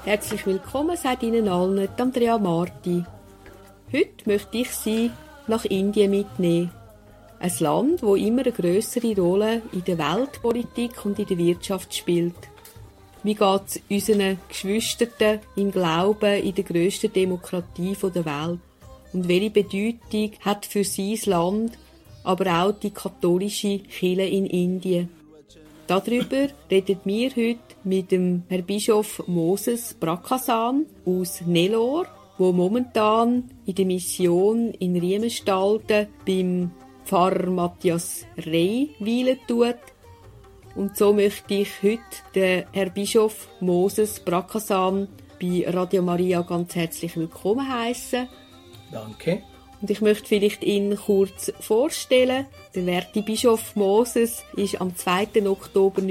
Herzlich willkommen, sagt Ihnen allen Andrea Marti. Heute möchte ich Sie nach Indien mitnehmen. Ein Land, das immer eine grössere Rolle in der Weltpolitik und in der Wirtschaft spielt. Wie geht es unseren Geschwistern im Glauben in der grössten Demokratie der Welt? Und welche Bedeutung hat für sie das Land, aber auch die katholische Kirche in Indien? Darüber reden wir heute mit dem Herrn Bischof Moses Prakasan aus Nellore, der momentan in der Mission in Riemenstalden beim Pfarrer Matthias Rey weilen tut. Und so möchte ich heute den Herrn Bischof Moses Prakasan bei Radio Maria ganz herzlich willkommen heißen. Danke. Und ich möchte vielleicht ihn kurz vorstellen. Der werte Bischof Moses ist am 2. Oktober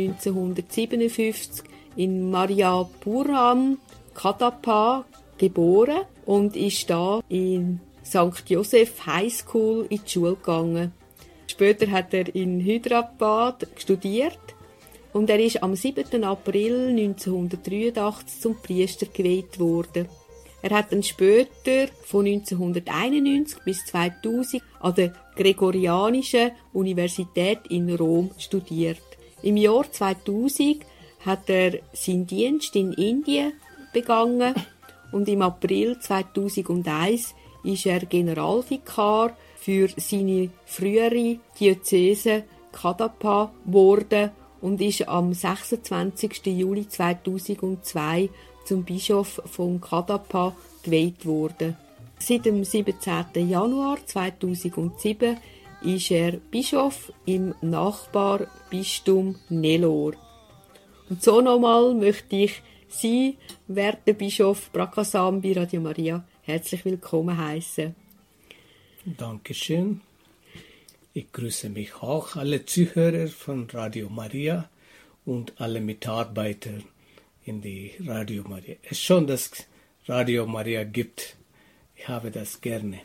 1957 in Mariapuram, Kadapa, geboren und ist da in St. Joseph High School in die Schule gegangen. Später hat er in Hyderabad studiert und er ist am 7. April 1983 zum Priester geweiht worden. Er hat dann später von 1991 bis 2000 an der Gregorianischen Universität in Rom studiert. Im Jahr 2000 hat er seinen Dienst in Indien begangen und im April 2001 ist er Generalvikar für seine frühere Diözese Kadapa geworden und ist am 26. Juli 2002 zum Bischof von Kadapa geweiht worden. Seit dem 17. Januar 2007 ist er Bischof im Nachbarbistum Nellore. Und so nochmal möchte ich Sie, werter Bischof Prakasan bei Radio Maria, herzlich willkommen heißen. Dankeschön. Ich grüße mich auch alle Zuhörer von Radio Maria und alle Mitarbeiter in die Radio Maria. Es ist schon, dass Radio Maria gibt. Ich habe das gerne.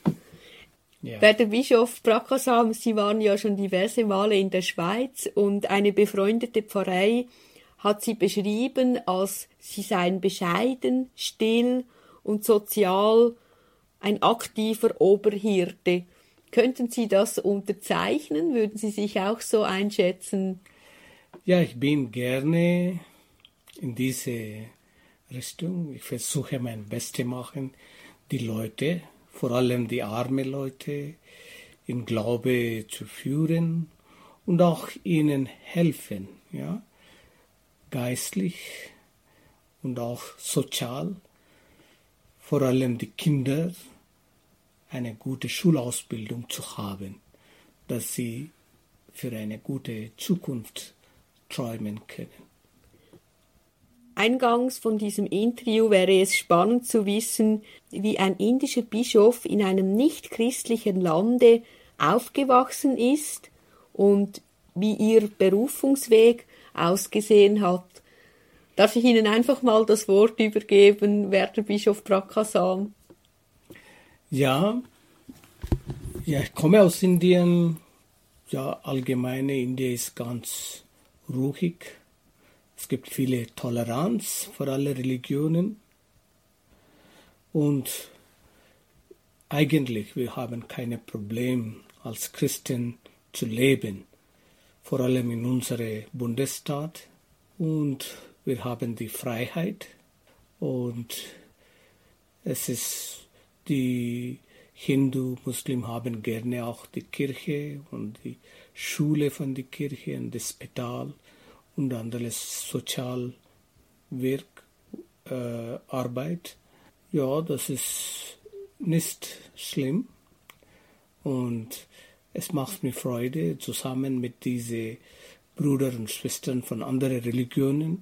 Ja. Werter Bischof Prakasan, Sie waren ja schon diverse Male in der Schweiz und eine befreundete Pfarrei hat Sie beschrieben, als Sie seien bescheiden, still und sozial ein aktiver Oberhirte. Könnten Sie das unterzeichnen? Würden Sie sich auch so einschätzen? Ja, ich bin gerne in diese Richtung. Ich versuche mein Bestes machen, die Leute, vor allem die armen Leute, in Glaube zu führen und auch ihnen helfen, ja, geistlich und auch sozial, vor allem die Kinder, eine gute Schulausbildung zu haben, dass sie für eine gute Zukunft träumen können. Eingangs von diesem Interview wäre es spannend zu wissen, wie ein indischer Bischof in einem nicht-christlichen Lande aufgewachsen ist und wie Ihr Berufungsweg ausgesehen hat. Darf ich Ihnen einfach mal das Wort übergeben, werter Bischof Prakasan? Ja, ich komme aus Indien. Ja, allgemein Indien ist ganz ruhig. Es gibt viele Toleranz für alle Religionen. Und eigentlich, wir haben keine Probleme als Christen zu leben. Vor allem in unserem Bundesstaat. Und wir haben die Freiheit. Und es ist, die Hindu, Muslim haben gerne auch die Kirche und die Schule von der Kirche und das Spital und anderes Arbeit. Ja, das ist nicht schlimm und es macht mir Freude, zusammen mit diesen Brüdern und Schwestern von anderen Religionen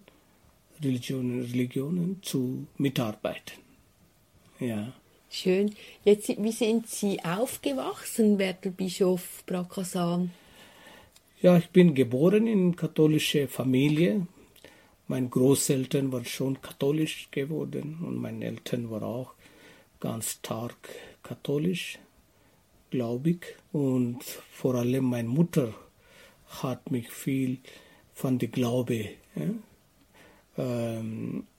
zu mitarbeiten. Ja. Schön. Jetzt, wie sind Sie aufgewachsen, werter Bischof Prakasan? Ja, ich bin geboren in einer katholischen Familie. Meine Großeltern waren schon katholisch geworden und meine Eltern waren auch ganz stark katholisch, gläubig. Und vor allem meine Mutter hat mich viel von dem Glaube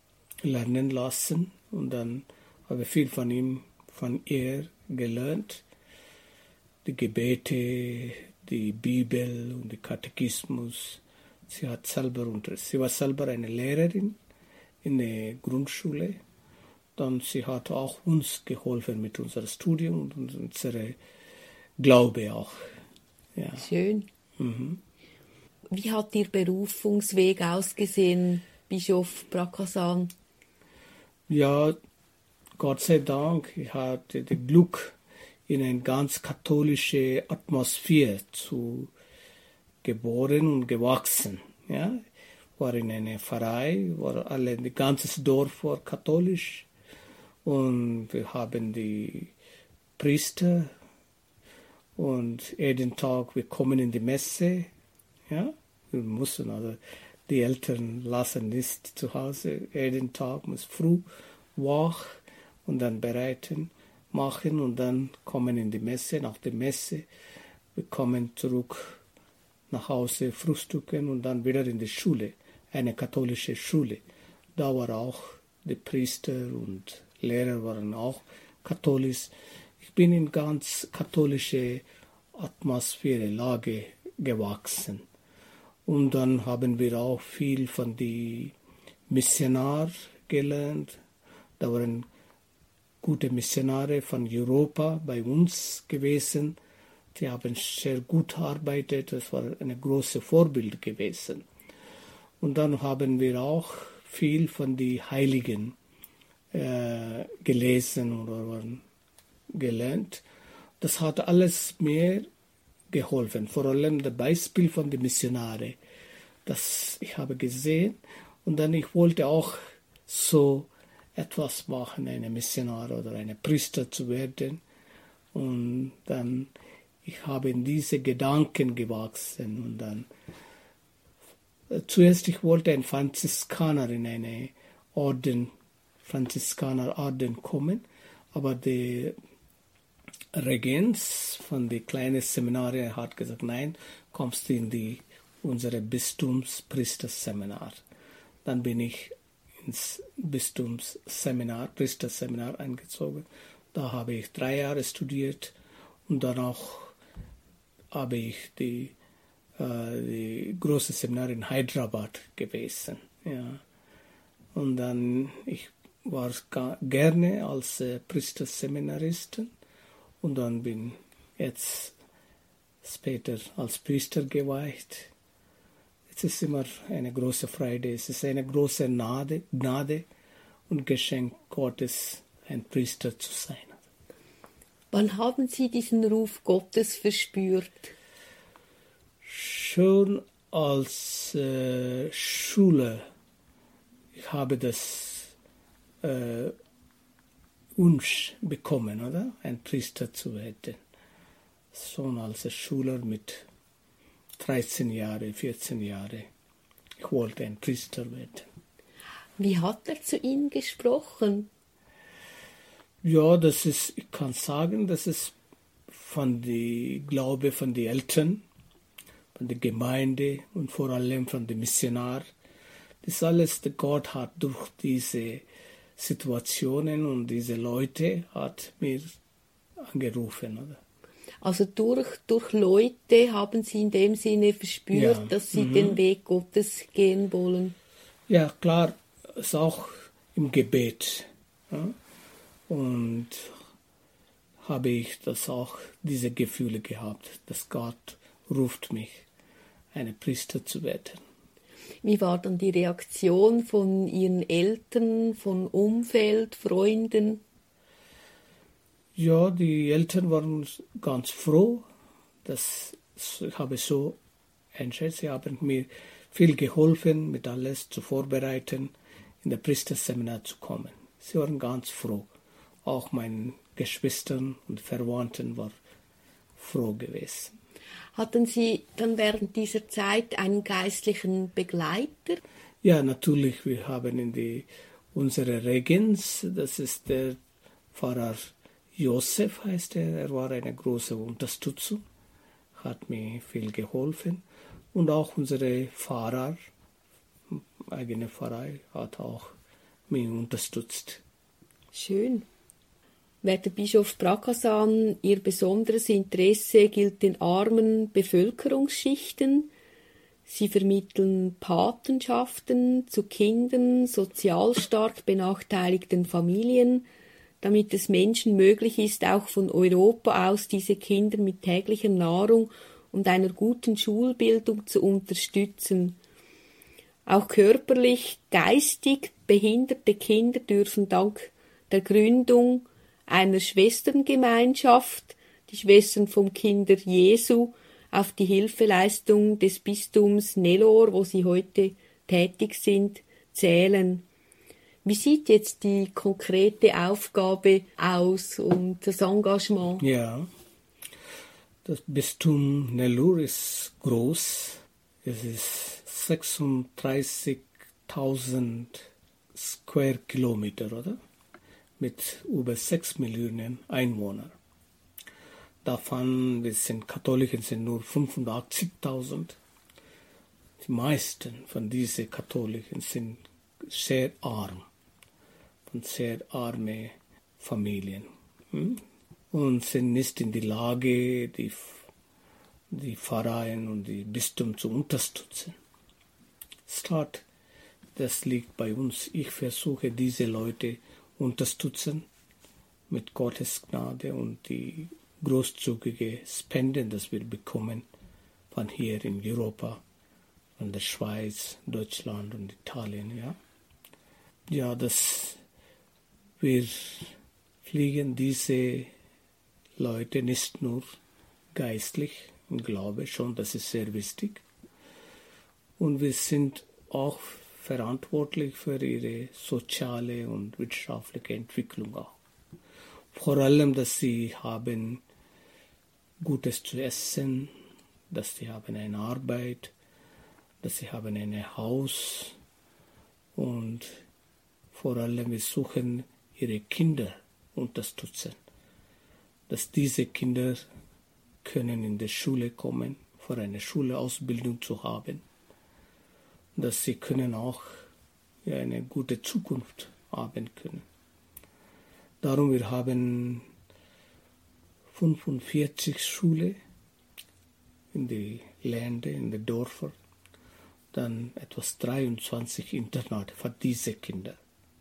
lernen lassen. Und dann habe ich viel von ihr gelernt. Die Gebete, die Bibel und der Katechismus. Sie war selber eine Lehrerin in der Grundschule. Dann sie hat auch uns geholfen mit unserem Studium und unserem Glaube auch. Ja. Schön. Mhm. Wie hat Ihr Berufungsweg ausgesehen, Bischof Prakassan? Ja, Gott sei Dank, ich hatte das Glück, in eine ganz katholische Atmosphäre zu geboren und gewachsen. Ja, war in einer Pfarrei, das ganze Dorf war katholisch und wir haben die Priester und jeden Tag wir kommen in die Messe. Ja, wir mussten also die Eltern lassen nicht zu Hause. Jeden Tag muss früh wach und dann bereiten, machen und dann kommen in die Messe. Nach der Messe wir kommen zurück nach Hause, frühstücken und dann wieder in die Schule, eine katholische Schule. Da war auch die Priester und Lehrer waren auch katholisch. Ich bin in ganz katholische Atmosphäre, Lage gewachsen. Und dann haben wir auch viel von den Missionaren gelernt. Da waren gute Missionare von Europa bei uns gewesen. Die haben sehr gut gearbeitet. Das war ein großes Vorbild gewesen. Und dann haben wir auch viel von den Heiligen gelesen oder gelernt. Das hat alles mir geholfen. Vor allem das Beispiel von den Missionaren. Das ich habe gesehen. Und dann ich wollte auch so etwas machen, eine Missionar oder eine Priester zu werden. Und dann ich habe in diese Gedanken gewachsen. Und dann zuerst ich wollte ein Franziskaner in eine Franziskanerorden kommen, aber der Regens von den kleinen Seminare hat gesagt, nein, kommst du in unsere Bistumspriesterseminar. Dann bin ich ins Priesterseminar eingezogen. Da habe ich 3 Jahre studiert und danach habe ich die große Seminar in Hyderabad gewesen. Ja. Und dann ich war gerne als Priesterseminaristen und dann bin jetzt später als Priester geweiht. Es ist immer eine große Freude, es ist eine große Gnade und Geschenk Gottes, ein Priester zu sein. Wann haben Sie diesen Ruf Gottes verspürt? Schon als Schüler. Ich habe das Wunsch bekommen, oder? Ein Priester zu werden. Schon als Schüler mit 13 Jahren, 14 Jahren. Ich wollte ein Priester werden. Wie hat er zu Ihnen gesprochen? Ja, ich kann sagen, das ist von dem Glaube von den Eltern, von der Gemeinde und vor allem von den Missionaren. Das alles, der Gott hat durch diese Situationen und diese Leute hat mir angerufen. Oder? Also durch Leute haben Sie in dem Sinne verspürt, Ja. dass Sie den Weg Gottes gehen wollen. Ja, klar, ist auch im Gebet. Ja? Und habe ich diese Gefühle gehabt, dass Gott ruft mich, ein Priester zu werden. Wie war dann die Reaktion von Ihren Eltern, von Umfeld, Freunden? Ja, die Eltern waren ganz froh, dass ich habe so einschätzt. Sie haben mir viel geholfen, mit alles zu vorbereiten, in das Priesterseminar zu kommen. Sie waren ganz froh. Auch meine Geschwister und Verwandten waren froh gewesen. Hatten Sie dann während dieser Zeit einen geistlichen Begleiter? Ja, natürlich. Wir haben unsere Regens, das ist der Pfarrer Josef, heißt er. Er war eine große Unterstützung, hat mir viel geholfen. Und auch unsere Pfarrer, eigene Pfarrei, hat auch mich unterstützt. Schön. Werter Bischof Prakassan, Ihr besonderes Interesse gilt den armen Bevölkerungsschichten. Sie vermitteln Patenschaften zu Kindern sozial stark benachteiligten Familien, damit es Menschen möglich ist, auch von Europa aus diese Kinder mit täglicher Nahrung und einer guten Schulbildung zu unterstützen. Auch körperlich, geistig behinderte Kinder dürfen dank der Gründung einer Schwesterngemeinschaft, die Schwestern vom Kinder Jesu, auf die Hilfeleistung des Bistums Nelor, wo sie heute tätig sind, zählen. Wie sieht jetzt die konkrete Aufgabe aus und das Engagement? Ja, das Bistum Nellore ist groß. Es ist 36.000 Square Kilometer, oder? Mit über 6 Millionen Einwohnern. Davon, wir sind Katholiken, sind nur 85.000. Die meisten von diesen Katholiken sind sehr arm, von sehr armen Familien. Und sind nicht in der Lage, die Pfarreien und die Bistum zu unterstützen. Das liegt bei uns. Ich versuche, diese Leute unterstützen mit Gottes Gnade und die großzügige Spenden, das wir bekommen von hier in Europa, von der Schweiz, Deutschland und Italien. Ja, wir pflegen diese Leute nicht nur geistlich im Glaube schon, das ist sehr wichtig. Und wir sind auch verantwortlich für ihre soziale und wirtschaftliche Entwicklung auch. Vor allem, dass sie haben Gutes zu essen, dass sie haben eine Arbeit, dass sie haben ein Haus und vor allem wir suchen ihre Kinder unterstützen, dass diese Kinder können in die Schule kommen, für eine Schulausbildung zu haben, dass sie können auch eine gute Zukunft haben können. Darum wir haben 45 Schulen in die Länder, in die Dörfer, dann etwas 23 Internate für diese Kinder.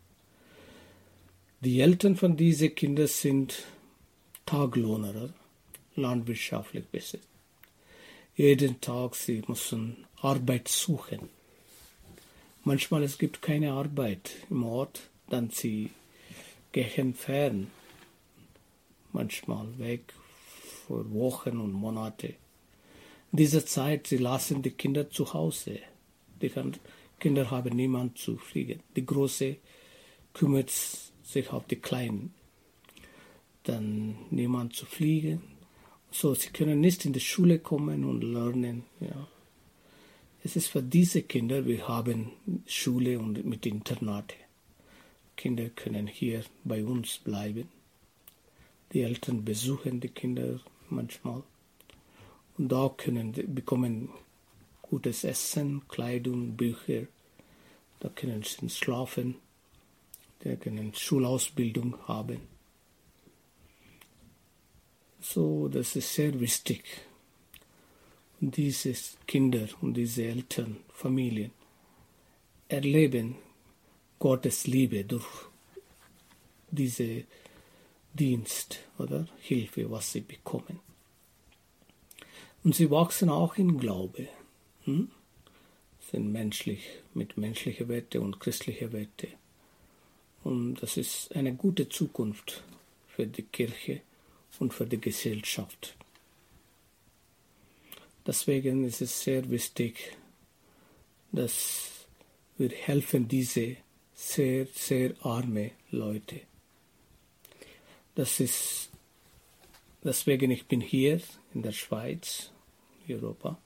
Die Eltern von diesen Kindern sind Tagelöhner, landwirtschaftlich besetzt. Jeden Tag sie müssen Arbeit suchen. Manchmal es gibt keine Arbeit im Ort, dann sie gehen fern, manchmal weg für Wochen und Monate. In dieser Zeit, sie lassen die Kinder zu Hause. Die Kinder haben niemanden zu fliegen. Die Große kümmert sich auf die Kleinen. Dann niemand zu fliegen. So, sie können nicht in die Schule kommen und lernen. Ja. Es ist für diese Kinder, wir haben Schule und mit Internate. Kinder können hier bei uns bleiben. Die Eltern besuchen die Kinder manchmal. Und da bekommen gutes Essen, Kleidung, Bücher. Da können sie schlafen. Die können Schulausbildung haben. So, das ist sehr wichtig. Und diese Kinder und diese Eltern, Familien erleben Gottes Liebe durch diese Dienst oder Hilfe, was sie bekommen. Und sie wachsen auch in Glaube. Sind menschlich, mit menschlichen Werten und christlichen Werten. Und das ist eine gute Zukunft für die Kirche und für die Gesellschaft. Deswegen ist es sehr wichtig, dass wir helfen diese sehr, sehr arme Leute. Deswegen ich bin hier in der Schweiz, Europa.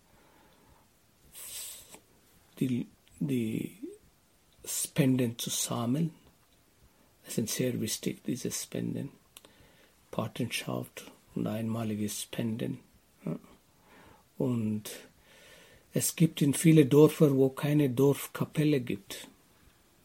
Die Spenden zu sammeln. Es sind sehr wichtig, diese Spenden. Patenschaft und einmalige Spenden. Ja. Und es gibt in vielen Dörfern, wo keine Dorfkapelle gibt.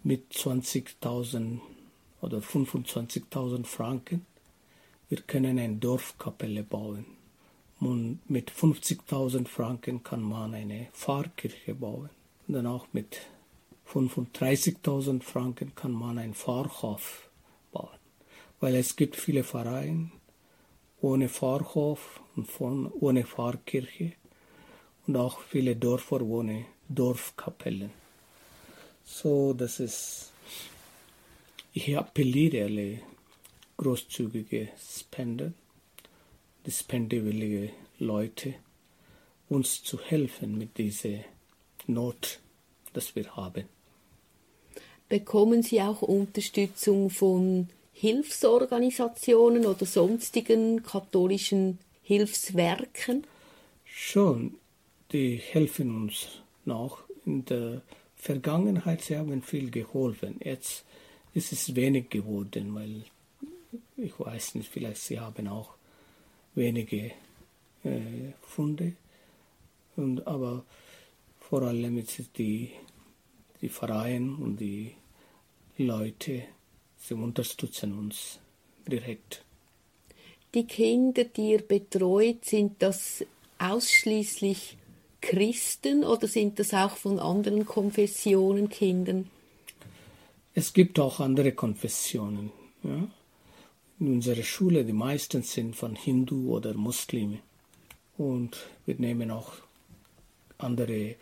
mit 20.000 oder 25.000 Franken. Wir können eine Dorfkapelle bauen. Und mit 50.000 Franken kann man eine Pfarrkirche bauen. Und dann auch mit 35.000 Franken kann man ein Pfarrhof bauen. Weil es gibt viele Pfarreien ohne Pfarrhof und ohne Pfarrkirche und auch viele Dörfer ohne Dorfkapellen. So, das ist, ich appelliere alle großzügige Spender, die spendewillige Leute, uns zu helfen mit dieser Not, das wir haben. Bekommen Sie auch Unterstützung von Hilfsorganisationen oder sonstigen katholischen Hilfswerken? Schon, die helfen uns noch. In der Vergangenheit, sie haben viel geholfen. Jetzt ist es wenig geworden, weil ich weiß nicht, vielleicht sie haben auch wenige Funde. Aber vor allem jetzt die Vereine und die Leute, sie unterstützen uns direkt. Die Kinder, die ihr betreut, sind das ausschließlich Christen oder sind das auch von anderen Konfessionen Kindern? Es gibt auch andere Konfessionen. Ja? In unserer Schule, die meisten sind von Hindu oder Muslime. Und wir nehmen auch andere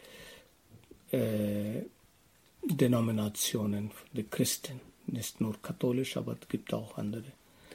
Denominationen der Christen. Nicht nur katholisch, aber es gibt auch andere.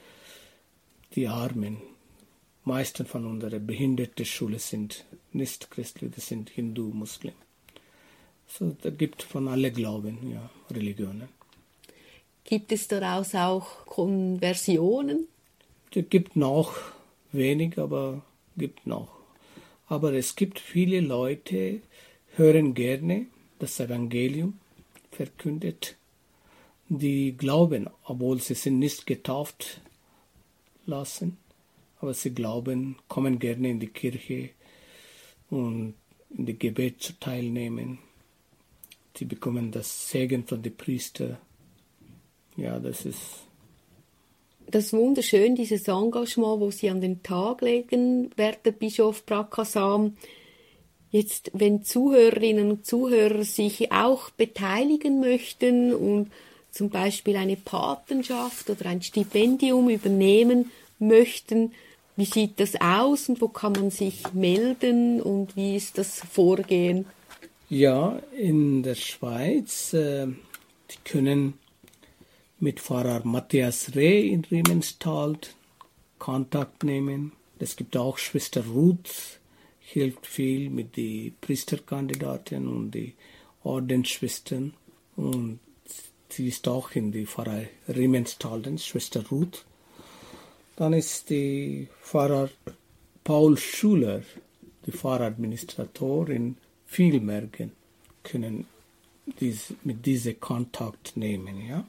Die Armen. Meisten von unserer behinderten Schule sind nicht christlich, das sind Hindu, Muslim. So, da gibt von alle Glauben, ja, Religionen. Gibt es daraus auch Konversionen? Es gibt noch wenig, aber gibt noch. Aber es gibt viele Leute, hören gerne das Evangelium verkündet, die glauben, obwohl sie sind nicht getauft lassen, aber sie glauben, kommen gerne in die Kirche und in die Gebet zu teilnehmen. Sie bekommen das Segen von den Priestern. Ja, das ist wunderschön, dieses Engagement, wo Sie an den Tag legen, werter Bischof Prakasam. Jetzt, wenn Zuhörerinnen und Zuhörer sich auch beteiligen möchten und zum Beispiel eine Patenschaft oder ein Stipendium übernehmen möchten, wie sieht das aus und wo kann man sich melden und wie ist das Vorgehen? Ja, in der Schweiz, die können mit Pfarrer Matthias Reh in Riemenstal Kontakt nehmen. Es gibt auch Schwester Ruth, hilft viel mit den Priesterkandidaten und die Ordensschwestern. Und sie ist auch in die Pfarrei Riemenstal, Schwester Ruth. Dann ist die Pfarrer Paul Schuler, die Pfarradministrator in Vilmergen, können mit diesem Kontakt nehmen. Ja?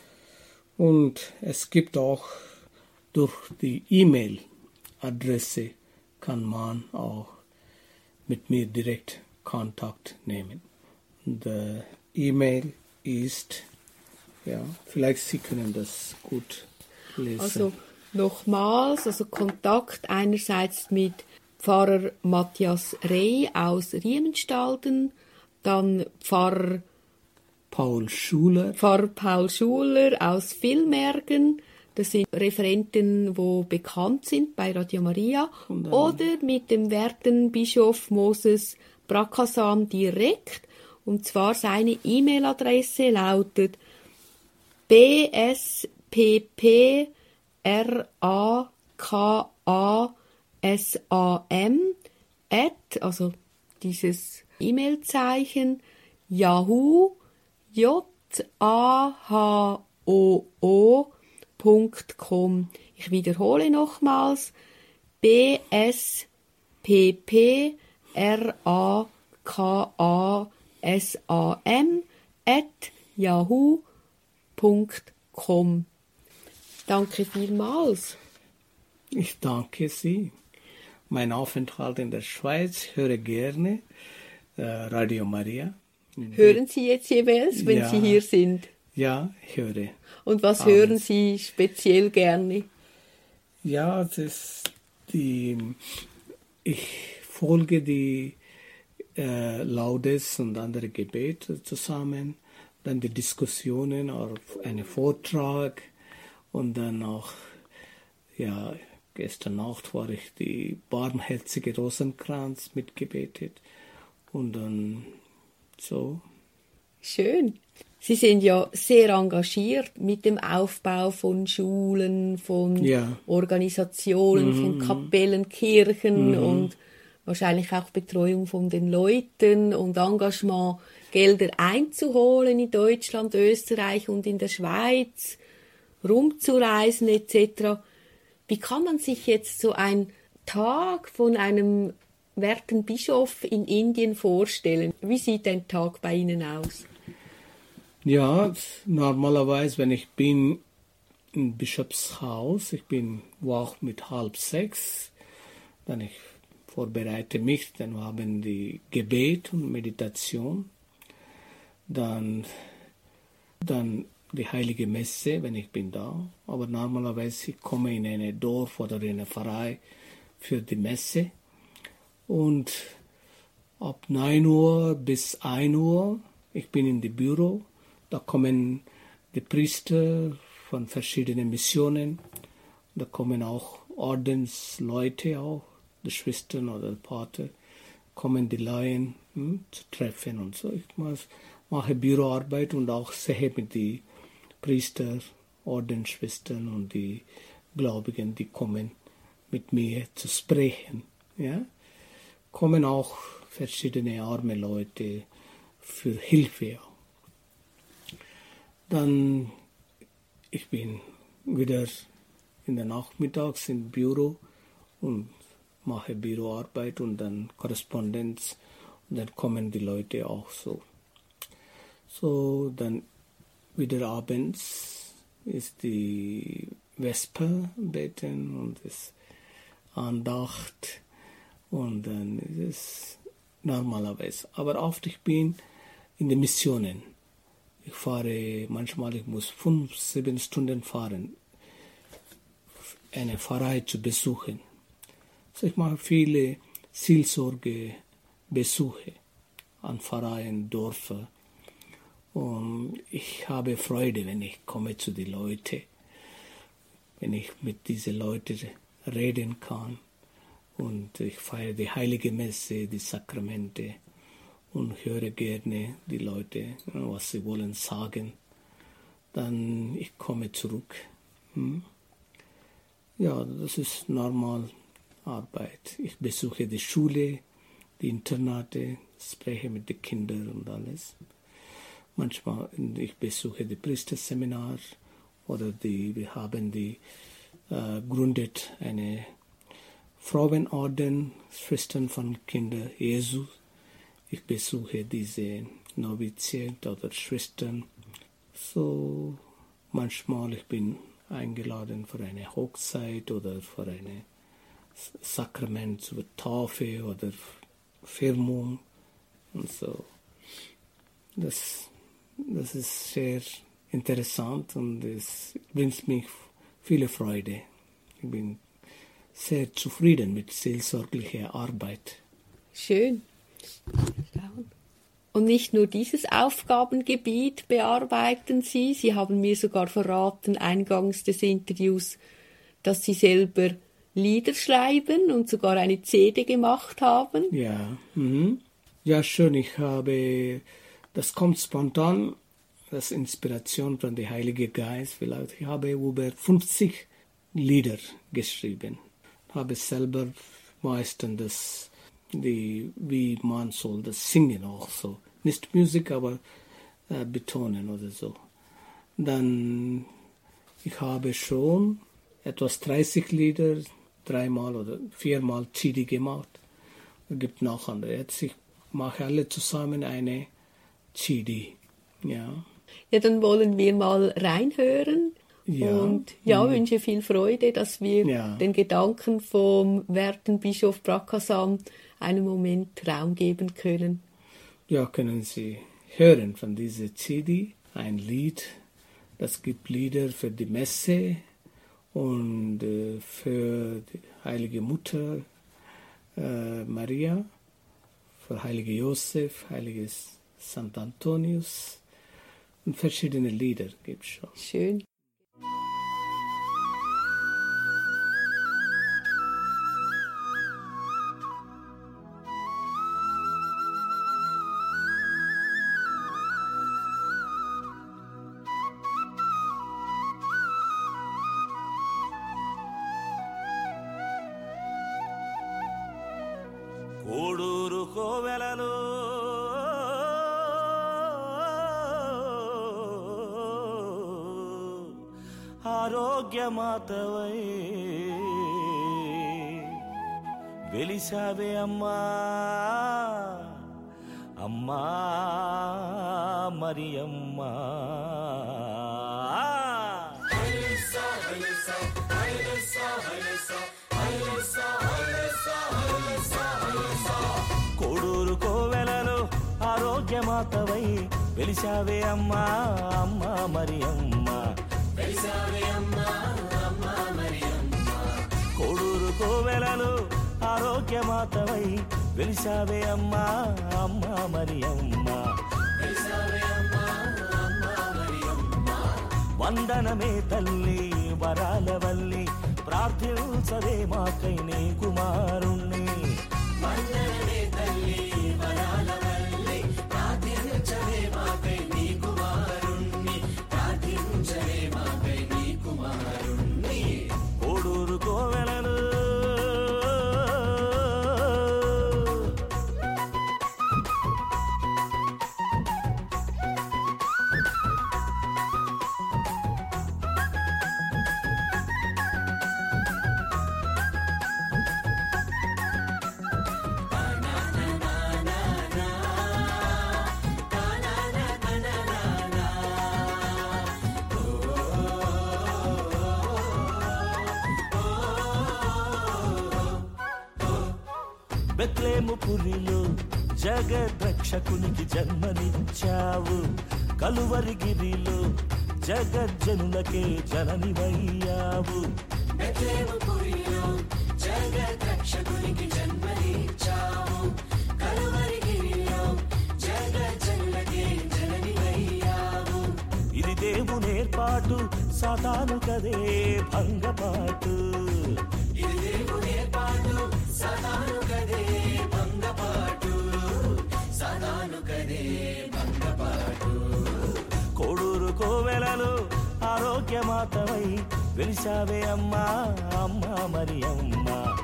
Und es gibt auch durch die E-Mail-Adresse kann man auch mit mir direkt Kontakt nehmen. Die E-Mail ist, ja, vielleicht Sie können das gut lesen. Also nochmals, Kontakt einerseits mit Pfarrer Matthias Reh aus Riemenstalden, dann Pfarrer Paul Schuler aus Vilmergen. Das sind Referenten, die bekannt sind bei Radio Maria. Oder mit dem werten Bischof Moses Prakasam direkt. Und zwar seine E-Mail-Adresse lautet bsppprakasam @ also dieses E-Mail-Zeichen Yahoo JAHOO.com. Ich wiederhole nochmals bsppprakasam@yahoo.com. Danke vielmals. Ich danke Sie. Mein Aufenthalt in der Schweiz, höre gerne Radio Maria. Hören Sie jetzt jeweils, wenn Ja. Sie hier sind? Ja, ich höre. Und was Abends. hören Sie speziell gerne? Ja, ich folge die Laudes und andere Gebete zusammen, dann die Diskussionen auf einen Vortrag und dann auch, ja, gestern Nacht war ich die barmherzige Rosenkranz mitgebetet und dann so. Schön. Sie sind ja sehr engagiert mit dem Aufbau von Schulen, von Ja. Organisationen, von Kapellen, Kirchen und wahrscheinlich auch Betreuung von den Leuten und Engagement, Gelder einzuholen in Deutschland, Österreich und in der Schweiz, rumzureisen etc. Wie kann man sich jetzt so einen Tag von einem werten Bischof in Indien vorstellen? Wie sieht ein Tag bei Ihnen aus? Ja, normalerweise, wenn ich bin im Bischofshaus, ich bin wach mit 5:30, dann ich vorbereite mich, dann haben die Gebet und Meditation, dann die heilige Messe, wenn ich bin da, aber normalerweise ich komme in ein Dorf oder in eine Pfarrei für die Messe und ab 9 Uhr bis 1 Uhr, ich bin in dem Büro, da kommen die Priester von verschiedenen Missionen, da kommen auch Ordensleute auch, die Schwestern oder Pater, kommen die Laien zu treffen und so. Ich mache Büroarbeit und auch sehe mit die Priester, Ordensschwestern und die Gläubigen, die kommen mit mir zu sprechen. Ja? Kommen auch verschiedene arme Leute für Hilfe. Dann, ich bin wieder in der Nachmittags im Büro und mache Büroarbeit und dann Korrespondenz und dann kommen die Leute auch so. So, dann wieder abends ist die Vesper beten und das Andacht und dann ist es normalerweise. Aber oft ich bin in den Missionen. Ich fahre manchmal, ich muss 5-7 Stunden fahren, eine Pfarrei zu besuchen. So, ich mache viele Seelsorgebesuche an Pfarreien, Dörfer. Und ich habe Freude, wenn ich komme zu den Leuten, wenn ich mit diesen Leuten reden kann. Und ich feiere die Heilige Messe, die Sakramente und höre gerne die Leute, was sie wollen sagen. Dann ich komme zurück. Ja, das ist normal Arbeit. Ich besuche die Schule, die Internate, spreche mit den Kindern und alles. Manchmal ich besuche die Priesterseminar oder wir haben gründet eine Frauenorden, Schwestern von Kinder Jesus. Ich besuche diese Novizien oder Schwestern. So manchmal ich bin eingeladen für eine Hochzeit oder für ein Sakrament zur Taufe oder Firmung und so. Das ist sehr interessant und es bringt mir viele Freude. Ich bin sehr zufrieden mit seelsorglicher Arbeit. Schön. Und nicht nur dieses Aufgabengebiet bearbeiten Sie, Sie haben mir sogar verraten, eingangs des Interviews, dass Sie selber Lieder schreiben und sogar eine CD gemacht haben. Ja, ja schön, das kommt spontan, das Inspiration von der Heilige Geist. Vielleicht ich habe über 50 Lieder geschrieben, habe selber meistens wie man soll das singen auch so. Nicht Musik, aber betonen oder so. Dann, ich habe schon etwas 30 Lieder, 3-mal oder 4-mal CD gemacht. Es gibt noch andere. Jetzt ich mache alle zusammen eine CD. Ja. Ja, dann wollen wir mal reinhören. Ja. Und wünsche viel Freude, dass wir den Gedanken vom werten Bischof Prakasam einen Moment Raum geben können. Ja, können Sie hören von dieser CD ein Lied. Das gibt Lieder für die Messe und für die Heilige Mutter Maria, für Heilige Josef, Heiliges St. Antonius und verschiedene Lieder gibt es schon. Schön. Koduru కోవెలలో ఆరోగ్యమాతవై వెలిసావే అమ్మా అమ్మా మరియమ్మా. కోడూరు కోవెలలో ఆరోగ్యమాతవై వెలిసావే అమ్మా అమ్మా మరియమ్మ. కోడూరు కోవెలలో ఆరోగ్యమాతవై వెలిసావే అమ్మా అమ్మా మరియమ్మ. వందనమే తల్లి వరాల వల్లి ప్రార్థించవే మాకై నీ కుమారుణ్ణి. వందనమే తల్లి వరాల వల్లి ప్రార్థించవే మాకై నీ కుమారుణ్ణి, ప్రార్థించవే మాకై నీ కుమారుణ్ణి. కోడూరు కోవెలలో బెత్లెహేము పురిలో జగద్రక్షకునికి జన్మనిచ్చావు. కలువరిగిరిలో జగజ్జనులకే జననివయ్యావు. బెత్లెహేము పురిలో జగద్రక్షకునికి జన్మనిచ్చావు. కలువరిగిరిలో జగజ్జనులకే జననివయ్యావు. ఇది దేవుని ఏర్పాటు, సాతాను కదే భంగపాటు. ఇది దేవుని ఏర్పాటు, సాతాను కదే భంగపాటు, సాతాను కదే భంగపాటు. కోడూరు కోవెలలో ఆరోగ్యమాతవై వెలిసావే అమ్మా అమ్మా మరియమ్మ.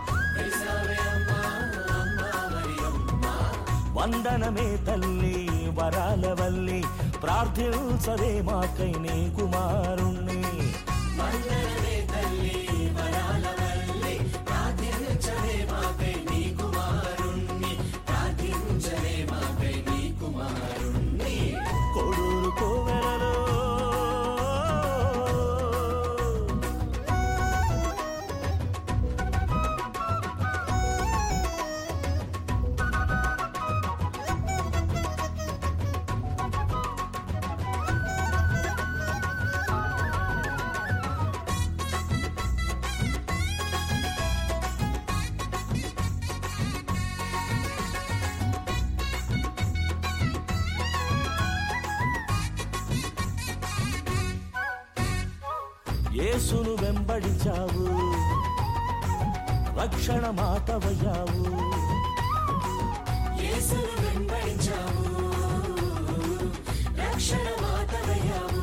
వందనమే తల్లి వరాల వల్లి ప్రార్థించవే మాకై నీ కుమారుణ్ణి. వందనమే తల్లి వరాల వల్లి ప్రార్థించవే మాకై నీ కుమారుణ్ణి, ప్రార్థించవే మాకై నీ కుమారుణ్ణి. కోడూరు కోవెలలో యేసును వెంబడించావు, రక్షణ మాతవయ్యావు. యేసును వెంబడించావు, రక్షణ మాతవయ్యావు.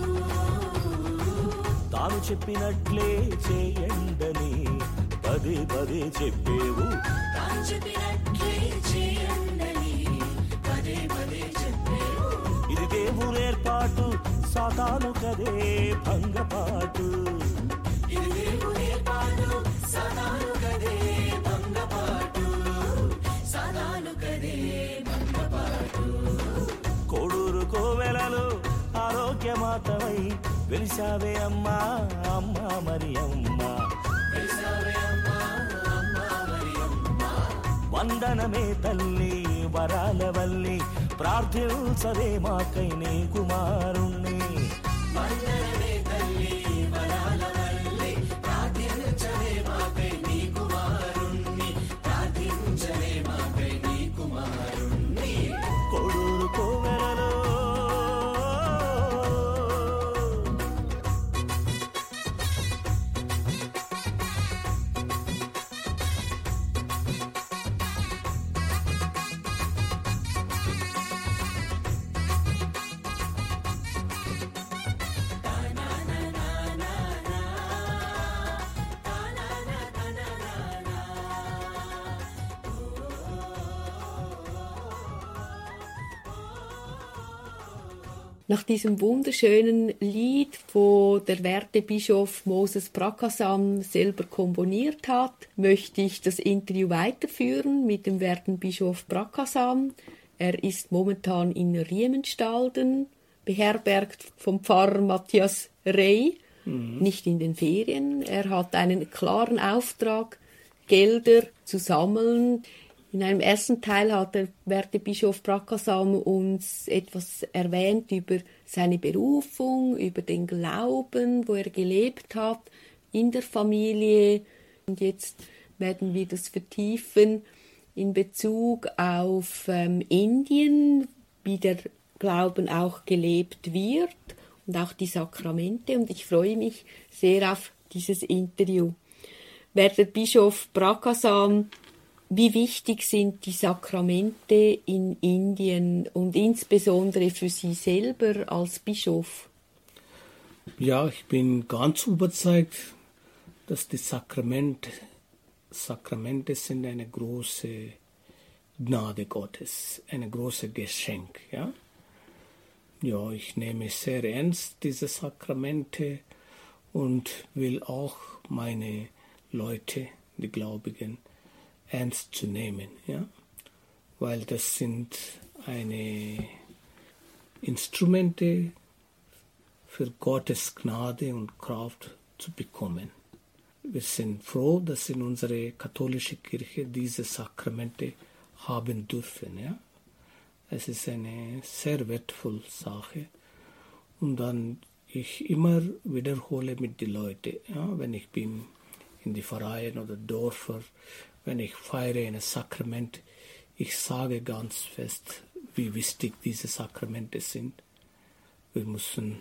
తాను చెప్పినట్లే చేయండని పదే పదే చెప్పేవు. తాను చెప్పినట్లే చేయండని పదే పదే చెప్పేవు. ఇది దేవుని ఏర్పాటు, సాతాను కదే భంగపాటు. ఇది దేవుని ఏర్పాటు, సాతాను కదే భంగపాటు, సాతాను కదే భంగపాటు. కోడూరు కోవెలలో ఆరోగ్యమాతవై వెలిసావే అమ్మా అమ్మా మరియమ్మ. వందనమే తల్లి వరాల వల్లి ప్రార్థించవే మాకై నీ కుమారుణ్ణి. వందనమే తల్లి వరాల వల్లే, ప్రార్థించవే మాకై నీ కుమారుణ్ణి, ప్రార్థించవే మాకై నీ కుమారుణ్ణి. కొడూరు కోవెలలో Nach diesem wunderschönen Lied, wo der werte Bischof Moses Prakasam selber komponiert hat, möchte ich das Interview weiterführen mit dem werten Bischof Prakasam. Er ist momentan in Riemenstalden, beherbergt vom Pfarrer Matthias Rey, nicht in den Ferien. Er hat einen klaren Auftrag, Gelder zu sammeln. In einem ersten Teil hat der werte Bischof Prakasam uns etwas erwähnt über seine Berufung, über den Glauben, wo er gelebt hat, in der Familie. Und jetzt werden wir das vertiefen in Bezug auf Indien, wie der Glauben auch gelebt wird und auch die Sakramente. Und ich freue mich sehr auf dieses Interview. Werter Bischof Prakasam, wie wichtig sind die Sakramente in Indien und insbesondere für Sie selber als Bischof? Ja, ich bin ganz überzeugt, dass die Sakramente sind eine große Gnade Gottes, eine große Geschenk. Ja, ich nehme sehr ernst diese Sakramente und will auch meine Leute, die Gläubigen, ernst zu nehmen, ja, weil das sind eine Instrumente für Gottes Gnade und Kraft zu bekommen. Wir sind froh, dass in unserer katholischen Kirche diese Sakramente haben dürfen, ja. Es ist eine sehr wertvolle Sache und dann ich immer wiederhole mit den Leuten, ja, wenn ich bin in die Vereine oder Dörfer, wenn ich feiere ein Sakrament, ich sage ganz fest, wie wichtig diese Sakramente sind. Wir müssen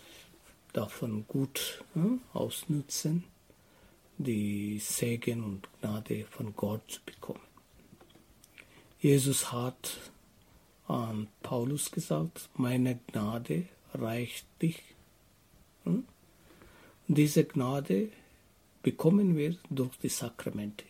davon gut ausnutzen, die Segen und Gnade von Gott zu bekommen. Jesus hat an Paulus gesagt, meine Gnade reicht dich. Und diese Gnade bekommen wir durch die Sakramente.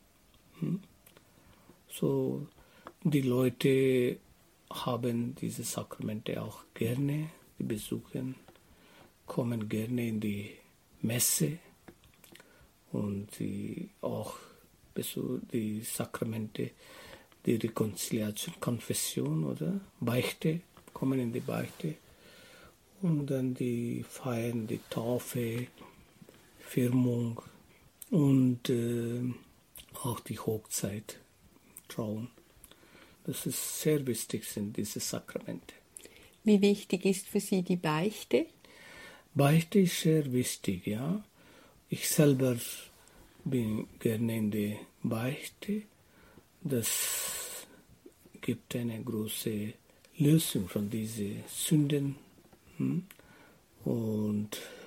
So, die Leute haben diese Sakramente auch gerne, die besuchen, kommen gerne in die Messe und die auch die Sakramente, die Rekonziliation, Konfession oder Beichte, kommen in die Beichte und dann die feiern die Taufe, Firmung und auch die Hochzeit, Trauen. Das ist sehr wichtig, sind diese Sakramente. Wie wichtig ist für Sie die Beichte? Beichte ist sehr wichtig, ja. Ich selber bin gerne in der Beichte. Das gibt eine große Lösung von diesen Sünden. Und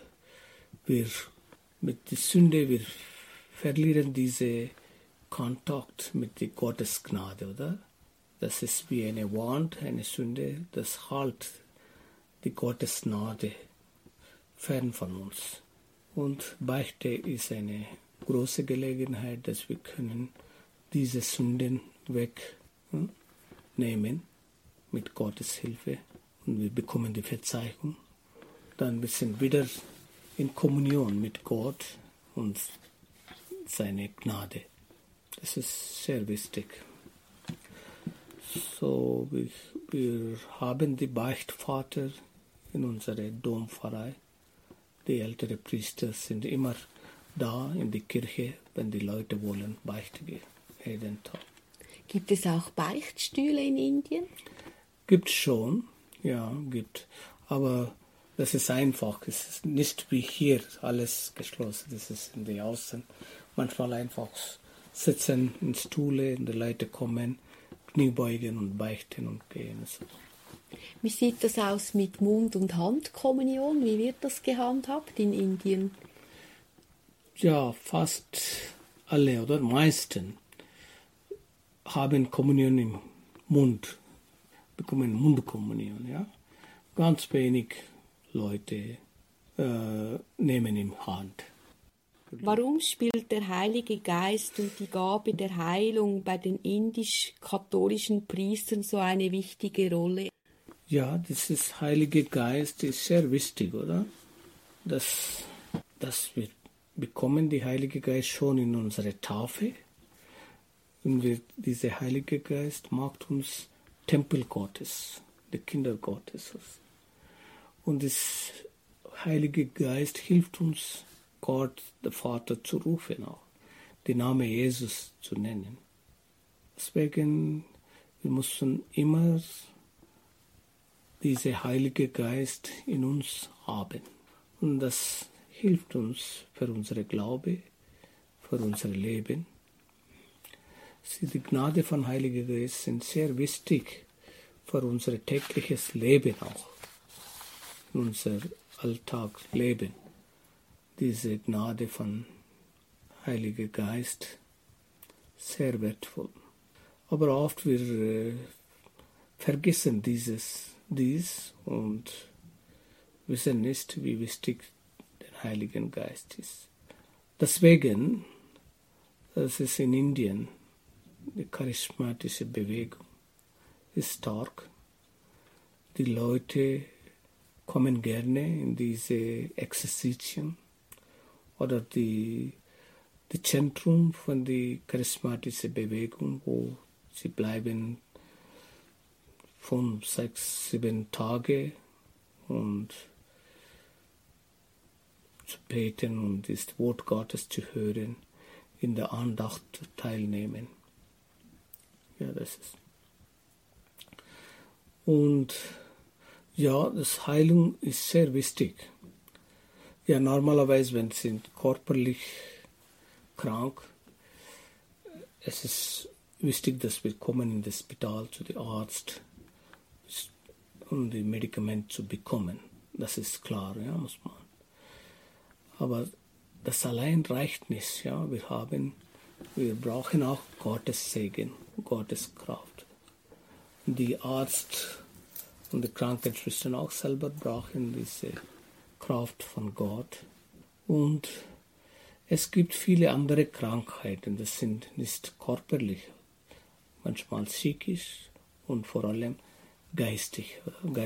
mit der Sünde, wir verlieren diese Kontakt mit der Gottes Gnade, oder? Das ist wie eine Wand, eine Sünde, das hält die Gottes Gnade fern von uns. Und Beichte ist eine große Gelegenheit, dass wir können diese Sünden wegnehmen mit Gottes Hilfe und wir bekommen die Verzeihung. Dann wir sind wieder in Kommunion mit Gott und seine Gnade. Das ist sehr wichtig. So, wir haben die Beichtvater in unserer Dompfarrei. Die älteren Priester sind immer da in die Kirche, wenn die Leute wollen Beichte gehen, jeden Tag. Gibt es auch Beichtstühle in Indien? Gibt schon, ja, gibt. Aber das ist einfach. Es ist nicht wie hier alles geschlossen. Das ist in die Außen. Manchmal einfach sitzen in Stühle und die Leute kommen, Knie beugen und beichten und gehen. So. Wie sieht das aus mit Mund- und Handkommunion? Wie wird das gehandhabt in Indien? Ja, fast alle oder meisten haben Kommunion im Mund, bekommen Mundkommunion. Ja? Ganz wenig Leute nehmen im Hand. Warum spielt der Heilige Geist und die Gabe der Heilung bei den indisch-katholischen Priestern so eine wichtige Rolle? Ja, dieses Heilige Geist ist sehr wichtig, oder? Dass wir bekommen die Heilige Geist schon in unsere Taufe. Und dieser Heilige Geist macht uns Tempel Gottes, die Kinder Gottes. Und das Heilige Geist hilft uns, Gott, der Vater, zu rufen auch, den Namen Jesus zu nennen. Deswegen, wir müssen immer diesen Heiligen Geist in uns haben. Und das hilft uns für unsere Glaube, für unser Leben. Die Gnade von Heiligen Geist sind sehr wichtig für unser tägliches Leben auch, unser Alltagsleben. Diese Gnade von Heiligen Geist sehr wertvoll. Aber oft wir vergessen dies und wissen nicht, wie wichtig der Heilige Geist ist. Deswegen, das ist in Indien, die charismatische Bewegung ist stark. Die Leute kommen gerne in diese Exerzitien oder die Zentrum von der charismatischen Bewegung, wo sie bleiben 5, 6, 7 Tage und zu beten und das Wort Gottes zu hören, in der Andacht teilnehmen. Ja, das ist. Und ja, das Heilung ist sehr wichtig. Ja, normalerweise, wenn sie sind körperlich krank, es ist wichtig, dass wir kommen in das Spital zu dem Arzt, um die Medikamente zu bekommen. Das ist klar, ja, muss man. Aber das allein reicht nicht, ja. Wir brauchen auch Gottes Segen, Gottes Kraft. Die Arzt und die Krankenschwestern auch selber brauchen diese Kraft von Gott. Und es gibt viele andere Krankheiten, das sind nicht körperlich, manchmal psychisch und vor allem geistlich.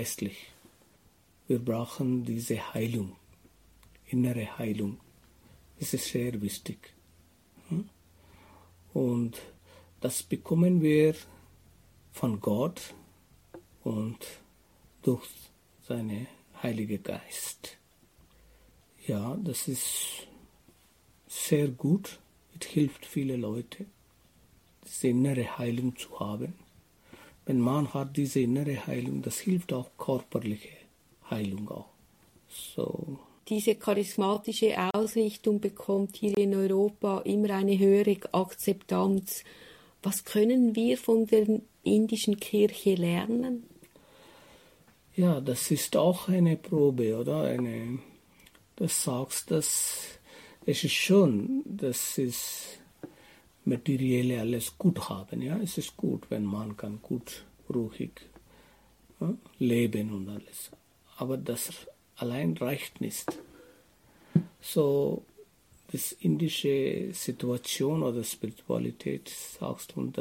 Wir brauchen diese Heilung, innere Heilung. Das ist sehr wichtig. Und das bekommen wir von Gott und durch seinen Heiligen Geist. Ja, das ist sehr gut. Es hilft viele Leute, diese innere Heilung zu haben. Wenn man hat diese innere Heilung, das hilft auch körperliche Heilung auch. So. Diese charismatische Ausrichtung bekommt hier in Europa immer eine höhere Akzeptanz. Was können wir von der indischen Kirche lernen? Ja, das ist auch eine Probe, oder? Das sagst, dass es ist schon, dass es materielle alles gut haben. Ja, es ist gut, wenn man kann gut, ruhig leben und alles. Aber das allein reicht nicht. So, das indische Situation oder Spiritualität, sagst du,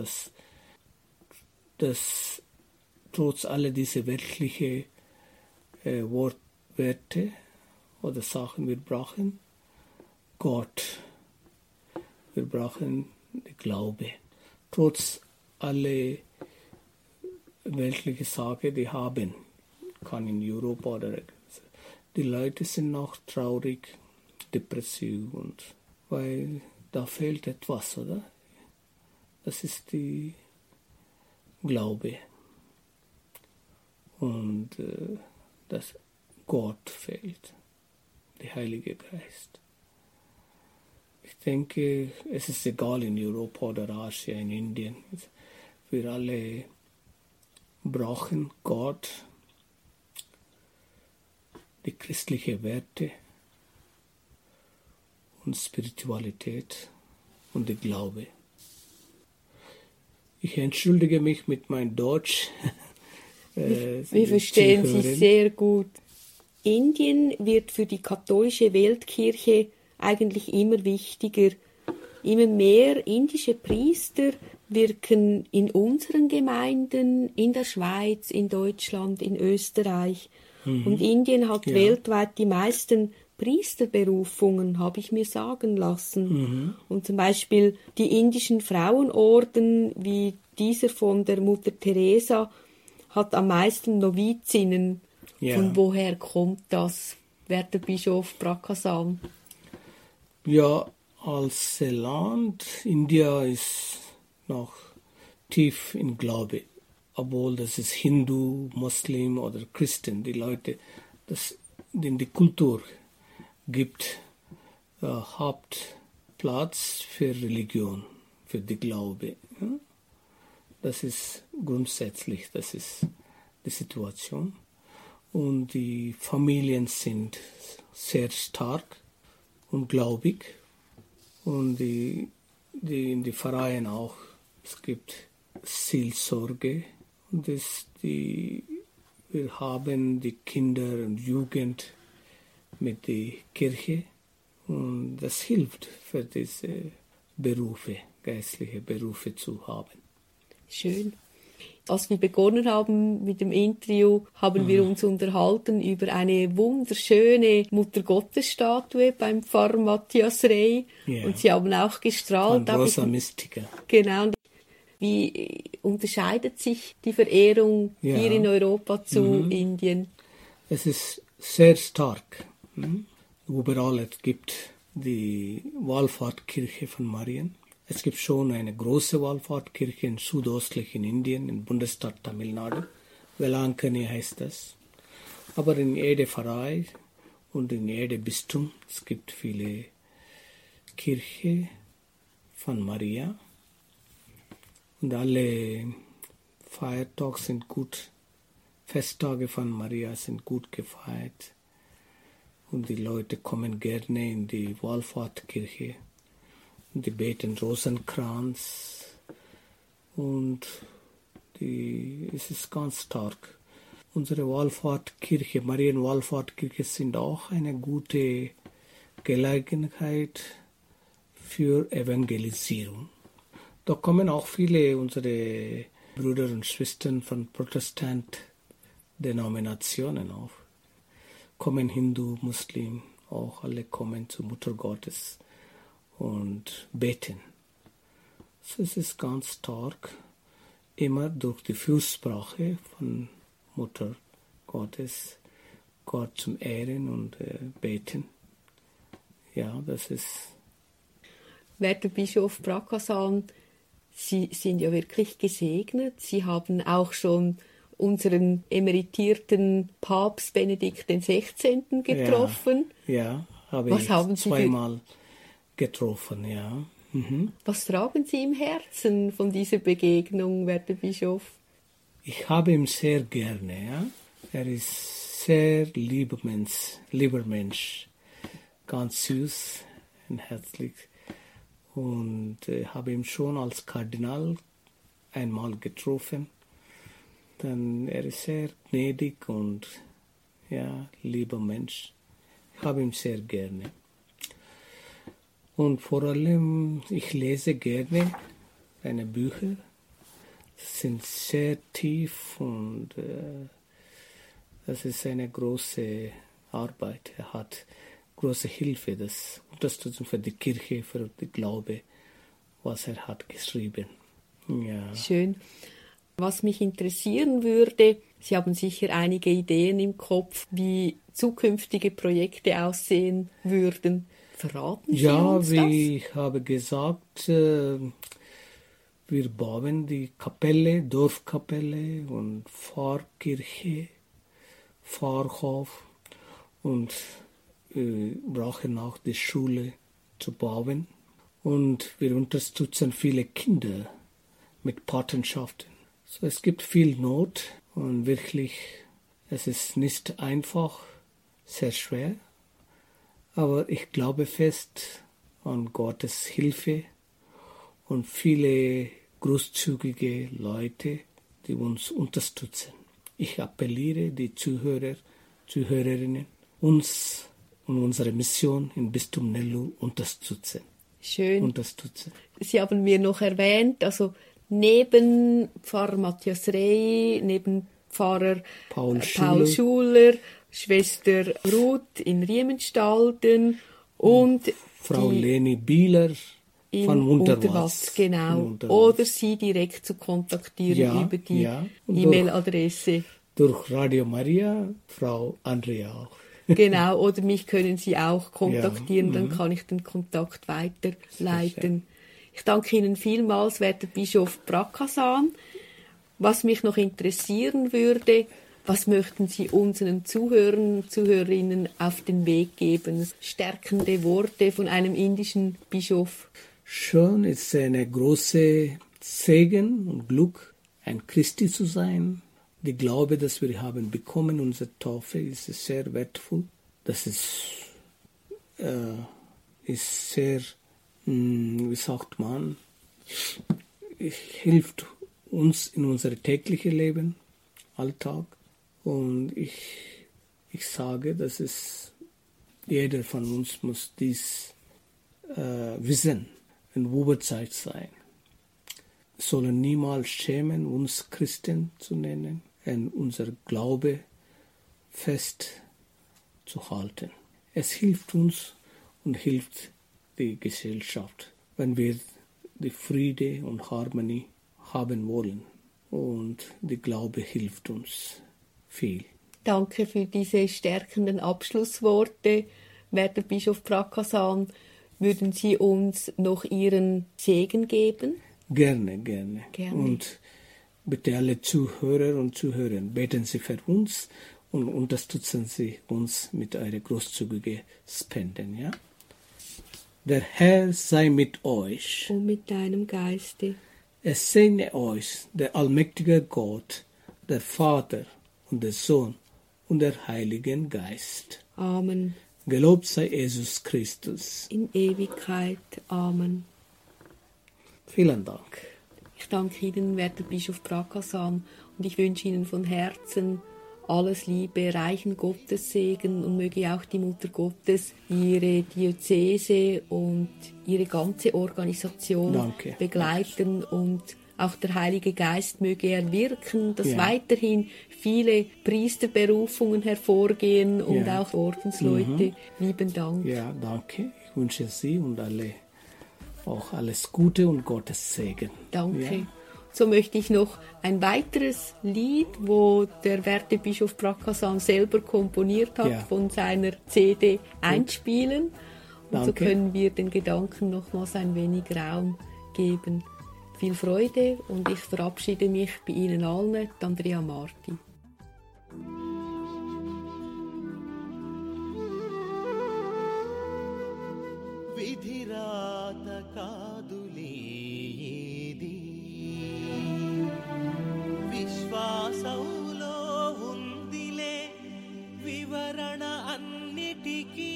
dass trotz aller diese weltlichen Wortwerte oder Sachen, wir brauchen Gott, wir brauchen den Glaube. Trotz aller weltlichen Sachen, die haben, kann in Europa oder die Leute sind noch traurig, depressiv und weil da fehlt etwas, oder? Das ist die Glaube. und dass Gott fehlt, der Heilige Geist. Ich denke, es ist egal in Europa oder Asien, in Indien. Wir alle brauchen Gott, die christlichen Werte und Spiritualität und der Glaube. Ich entschuldige mich mit meinem Deutsch. Wir verstehen Sie sehr gut. Indien wird für die katholische Weltkirche eigentlich immer wichtiger. Immer mehr indische Priester wirken in unseren Gemeinden, in der Schweiz, in Deutschland, in Österreich. Und Indien hat weltweit die meisten Priesterberufungen, habe ich mir sagen lassen. Und zum Beispiel die indischen Frauenorden, wie dieser von der Mutter Teresa, hat am meisten Novizinnen. Ja. Von woher kommt das, werter Bischof Prakasam? Ja, als Land, India ist noch tief im Glaube, obwohl das ist Hindu, Muslim oder Christen, die Leute, das in die Kultur gibt Hauptplatz für Religion, für die Glaube. Ja? Das ist grundsätzlich, das ist die Situation. Und die Familien sind sehr stark und gläubig. Und in die Vereinen auch. Es gibt Seelsorge. Und wir haben die Kinder und Jugend mit der Kirche. Und das hilft für diese Berufe, geistliche Berufe zu haben. Schön. Als wir begonnen haben mit dem Interview, haben wir uns unterhalten über eine wunderschöne Muttergottesstatue beim Pfarrer Matthias Rey. Ja. Und Sie haben auch gestrahlt. Von Rosa Mystica. Genau. Wie unterscheidet sich die Verehrung hier in Europa zu Indien? Es ist sehr stark. Überall es gibt die Wallfahrtkirche von Marien. Es gibt schon eine große Wallfahrtkirche in südöstlichen Indien, im Bundesstaat Tamil Nadu. Velankani heißt das. Aber in jeder Pfarrei und in jedem Bistum, es gibt viele Kirchen von Maria. Und alle Feiertage sind gut, Festtage von Maria sind gut gefeiert. Und die Leute kommen gerne in die Wallfahrtkirche. Und die beten Rosenkranz. Und es ist ganz stark. Unsere Wallfahrtkirche, Marienwallfahrtkirche sind auch eine gute Gelegenheit für Evangelisierung. Da kommen auch viele unsere Brüder und Schwestern von Protestant-Denominationen auf. Kommen Hindu, Muslim, auch alle kommen zur Mutter Gottes und beten. So es ist ganz stark, immer durch die Fürsprache von Mutter Gottes, Gott zum Ehren und beten. Ja, das ist... Werter Bischof Prakasam, Sie sind ja wirklich gesegnet. Sie haben auch schon unseren emeritierten Papst Benedikt XVI. Getroffen. Ja, habe Was ich haben Sie zweimal getroffen, ja. Was tragen Sie im Herzen von dieser Begegnung, werter Bischof? Ich habe ihn sehr gerne, ja. Er ist sehr lieber Mensch, ganz süß und herzlich. Und habe ihn schon als Kardinal einmal getroffen. Dann er ist sehr gnädig und ja, lieber Mensch. Ich habe ihn sehr gerne. Und vor allem, ich lese gerne seine Bücher. Sie sind sehr tief und das ist eine große Arbeit. Er hat große Hilfe, das Unterstützung für die Kirche, für den Glaube, was er hat geschrieben. Ja. Schön. Was mich interessieren würde, Sie haben sicher einige Ideen im Kopf, wie zukünftige Projekte aussehen würden. Verraten Sie uns das? Ja, wie ich habe gesagt, wir bauen die Kapelle, Dorfkapelle und Pfarrkirche, Pfarrhof und brauchen auch die Schule zu bauen. Und wir unterstützen viele Kinder mit Patenschaften. So, es gibt viel Not und wirklich, es ist nicht einfach, sehr schwer. Aber ich glaube fest an Gottes Hilfe und viele großzügige Leute, die uns unterstützen. Ich appelliere die Zuhörer, Zuhörerinnen, uns und unsere Mission im Bistum Nellu unterstützen. Schön. Unterstützen. Sie haben mir noch erwähnt, also neben Pfarrer Matthias Rey, neben Pfarrer Paul Schuler, Schwester Ruth in Riemenstalden und Frau Leni Bieler von Unterwalz. Genau. Oder Sie direkt zu kontaktieren über die E-Mail-Adresse. Durch Radio Maria, Frau Andrea auch. Genau, oder mich können Sie auch kontaktieren, dann kann ich den Kontakt weiterleiten. Ich danke Ihnen vielmals, werter Bischof Prakassan. Was mich noch interessieren würde, was möchten Sie unseren Zuhörern und Zuhörerinnen auf den Weg geben? Stärkende Worte von einem indischen Bischof. Schon ist eine große Segen und Glück, ein Christi zu sein. Die Glaube, dass wir haben bekommen, unsere Taufe, ist sehr wertvoll. Das ist sehr, wie sagt man, hilft uns in unserem täglichen Leben, Alltag. Und ich sage, dass jeder von uns muss dies wissen, in Überzeit sein. Wir sollen niemals schämen, uns Christen zu nennen und unser Glaube festzuhalten. Es hilft uns und hilft die Gesellschaft, wenn wir die Friede und Harmonie haben wollen. Und der Glaube hilft uns viel. Danke für diese stärkenden Abschlussworte, werter Bischof Prakassan. Würden Sie uns noch Ihren Segen geben? Gerne. Und bitte alle Zuhörer und Zuhörerinnen, beten Sie für uns und unterstützen Sie uns mit euren großzügigen Spenden. Ja? Der Herr sei mit euch. Und mit deinem Geiste. Es segne euch der allmächtige Gott, der Vater und der Sohn und der Heilige Geist. Amen. Gelobt sei Jesus Christus. In Ewigkeit. Amen. Vielen Dank. Ich danke Ihnen, werter Bischof Prakassan, und ich wünsche Ihnen von Herzen alles Liebe, reichen Gottessegen und möge auch die Mutter Gottes Ihre Diözese und Ihre ganze Organisation begleiten und auch der Heilige Geist möge er wirken, dass weiterhin viele Priesterberufungen hervorgehen und auch Ordensleute. Lieben Dank. Ja, danke. Ich wünsche Sie und alle auch alles Gute und Gottes Segen. Danke. Ja. So möchte ich noch ein weiteres Lied, wo der werte Bischof Prakassan selber komponiert hat, von seiner CD einspielen. Und so können wir den Gedanken nochmals ein wenig Raum geben. Viel Freude und ich verabschiede mich bei Ihnen allen, Andrea Marti. విధిరాత కాదులే ఏది విశ్వాసంలో ఉందిలే వివరణ అన్నిటికీ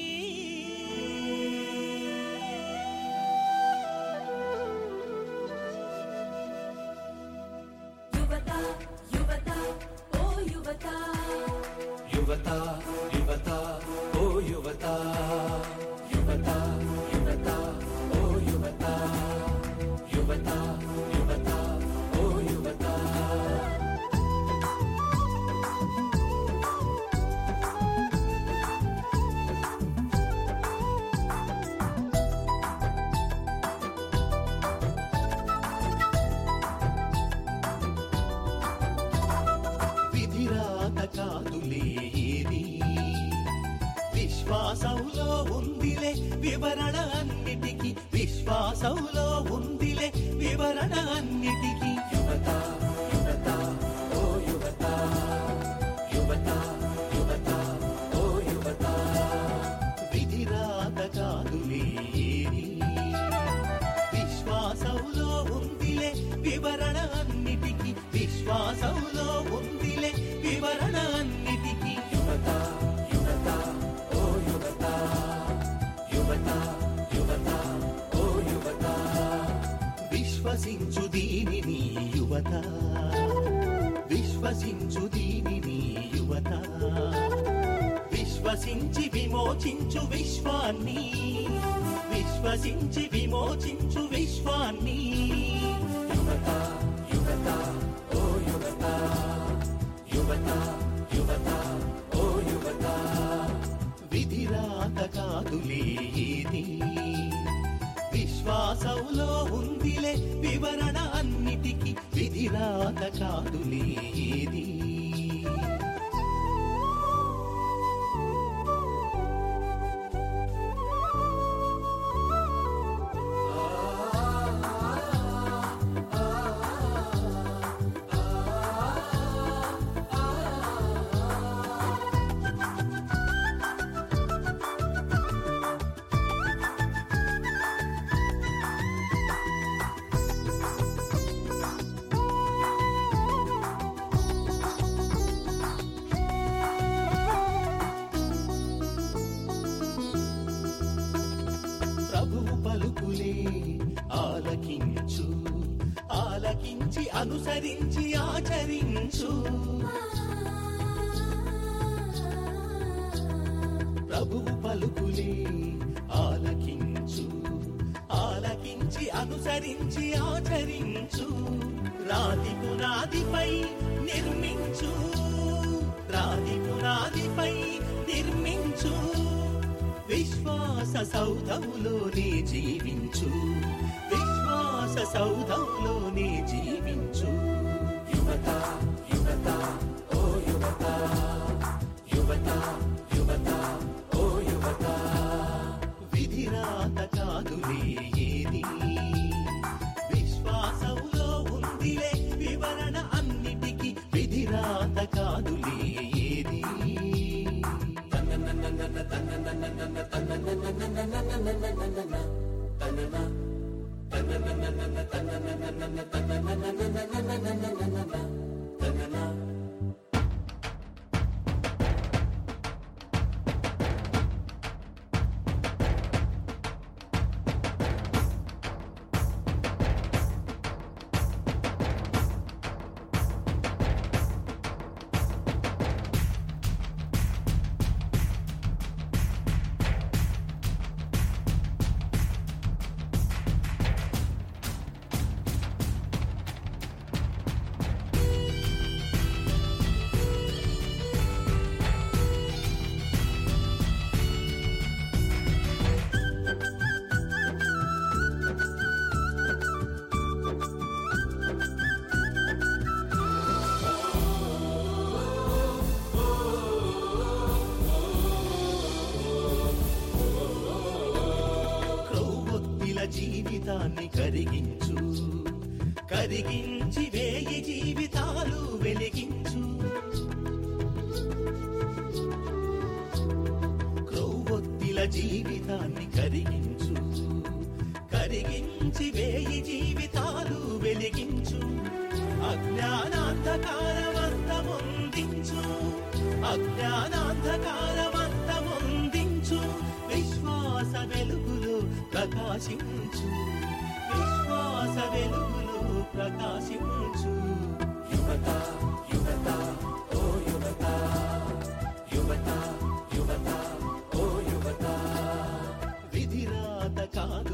యువత యువత ఓ యువత యువత యువత ఓ యువత యువత యువత ఓ యువత యువత యువత ఓ యువత విధిరాత కాదులే ఏది విశ్వాసంలో ఉందిలే వివరణ అన్నిటికీ విశ్వాసంలో ఉందిలే వివరణ అన్నిటికీ యువత ఓ యువత విశ్వసించు దీనిని యువత విశ్వసించు దీనిని యువత విశ్వసించి విమోచించు విశ్వాన్ని విశ్వసించి విమోచించు విశ్వాన్ని యువత యువత ఓ యువత యువత యువత ఓ యువత విధిరాత కాదులే ఇది విశ్వాసంలో ఉందిలే వివరణ అన్నిటికీ విధిరాత కాదులే ఇది ఆలకించు ఆలకించి అనుసరించి ఆచరించు ప్రభువు పలుకులే ఆలకించు ఆలకించి అనుసరించి ఆచరించు రాతి పునాదిపై నిర్మించు రాతి పునాదిపై నిర్మించు విశ్వాస సౌధంలోనే జీవించు విశ్వాస సౌధంలోనే జీవించు యువత యువత ఓ యువత యువత యువత ఓ యువత విధిరాత కాదులే ఏది విశ్వాసంలో ఉందిలే వివరణ అన్నిటికీ విధిరాత కాదులే ఏది జీవితాన్ని కరిగించు కరిగించి వేయి జీవితాలు వెలిగించు క్రొవ్వొత్తిల జీవితాన్ని కరిగించు కరిగించి వేయి జీవితాలు వెలిగించు అజ్ఞానాంధకారమంతమొందించు అజ్ఞానాంధకారమంతమొందించు విశ్వాస వెలుగులో ప్రకాశించు విశ్వాస వెలుగులో ప్రకాశించు యువత యువత ఓ యువత యువత యువత ఓ యువత విధిరాత కాదు